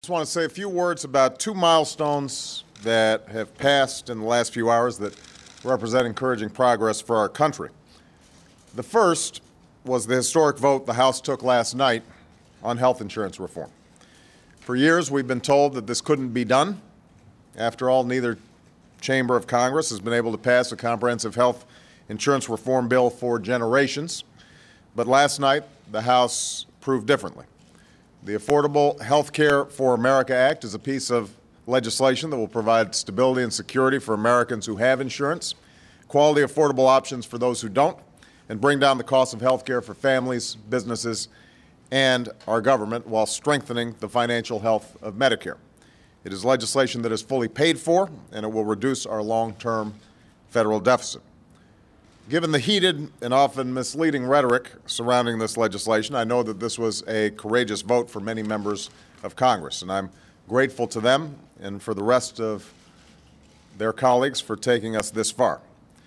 just want to say a few words about two milestones that have passed in the last few hours that represent encouraging progress for our country. The first was the historic vote the House took last night on health insurance reform. For years, we've been told that this couldn't be done. After all, neither chamber of Congress has been able to pass a comprehensive health insurance reform bill for generations. But last night, the House proved differently. The Affordable Health Care for America Act is a piece of legislation that will provide stability and security for Americans who have insurance, quality, affordable options for those who don't, and bring down the cost of health care for families, businesses, and our government while strengthening the financial health of Medicare. It is legislation that is fully paid for, and it will reduce our long-term federal deficit. Given the heated and often misleading rhetoric surrounding this legislation, I know that this was a courageous vote for many members of Congress, and I'm grateful to them and for the rest of their colleagues for taking us this far.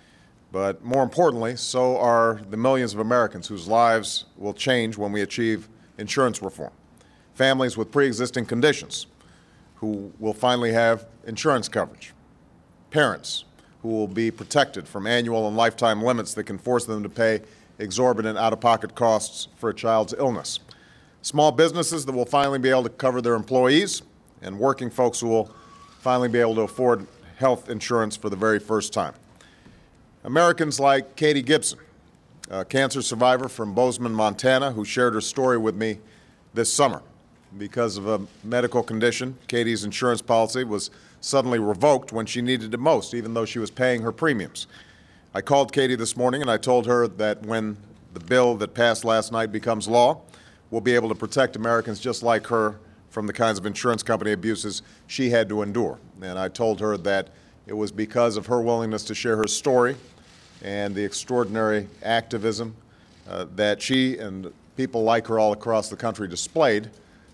But more importantly, so are the millions of Americans whose lives will change when we achieve insurance reform. Families with pre-existing conditions who will finally have insurance coverage. Parents who will be protected from annual and lifetime limits that can force them to pay exorbitant out-of-pocket costs for a child's illness. Small businesses that will finally be able to cover their employees, and working folks who will finally be able to afford health insurance for the very first time. Americans like Katie Gibson, a cancer survivor from Bozeman, Montana, who shared her story with me this summer. Because of a medical condition, Katie's insurance policy was suddenly revoked when she needed it most, even though she was paying her premiums. I called Katie this morning and I told her that when the bill that passed last night becomes law, we'll be able to protect Americans just like her from the kinds of insurance company abuses she had to endure. And I told her that it was because of her willingness to share her story and the extraordinary activism that she and people like her all across the country displayed,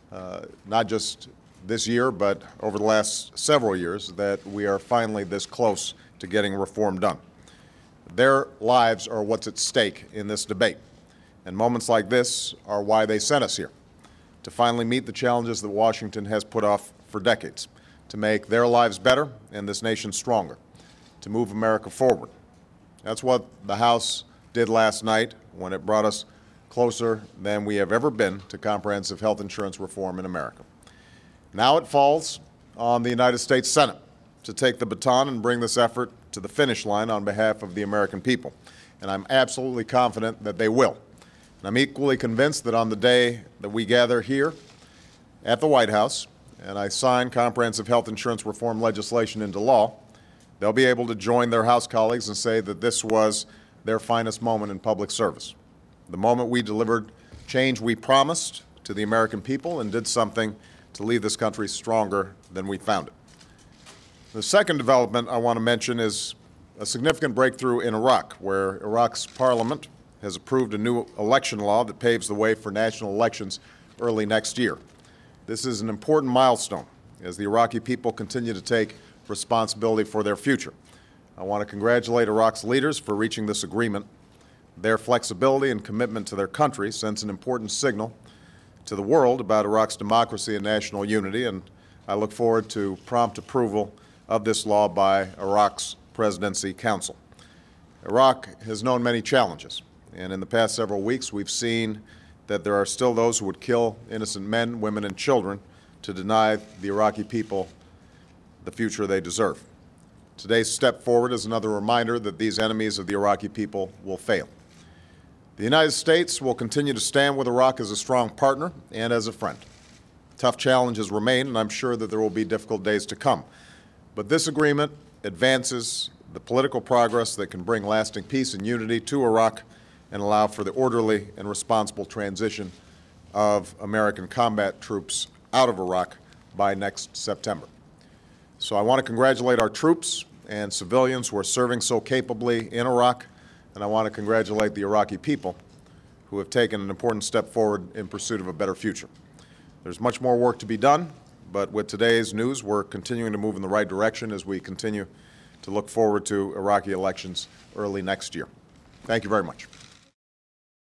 not just this year, but over the last several years, that we are finally this close to getting reform done. Their lives are what's at stake in this debate, and moments like this are why they sent us here, to finally meet the challenges that Washington has put off for decades, to make their lives better and this nation stronger, to move America forward. That's what the House did last night when it brought us closer than we have ever been to comprehensive health insurance reform in America. Now it falls on the United States Senate to take the baton and bring this effort to the finish line on behalf of the American people. And I'm absolutely confident that they will. And I'm equally convinced that on the day that we gather here at the White House and I sign comprehensive health insurance reform legislation into law, they'll be able to join their House colleagues and say that this was their finest moment in public service. The moment we delivered change we promised to the American people and did something to leave this country stronger than we found it. The second development I want to mention is a significant breakthrough in Iraq, where Iraq's parliament has approved a new election law that paves the way for national elections early next year. This is an important milestone as the Iraqi people continue to take responsibility for their future. I want to congratulate Iraq's leaders for reaching this agreement. Their flexibility and commitment to their country sends an important signal to the world about Iraq's democracy and national unity, and I look forward to prompt approval of this law by Iraq's Presidency Council. Iraq has known many challenges, and in the past several weeks we've seen that there are still those who would kill innocent men, women, and children to deny the Iraqi people the future they deserve. Today's step forward is another reminder that these enemies of the Iraqi people will fail. The United States will continue to stand with Iraq as a strong partner and as a friend. Tough challenges remain, and I'm sure that there will be difficult days to come. But this agreement advances the political progress that can bring lasting peace and unity to Iraq and allow for the orderly and responsible transition of American combat troops out of Iraq by next September. So I want to congratulate our troops and civilians who are serving so capably in Iraq, and I want to congratulate the Iraqi people who have taken an important step forward in pursuit of a better future. There's much more work to be done, but with today's news, we're continuing to move in the right direction as we continue to look forward to Iraqi elections early next year. Thank you very much.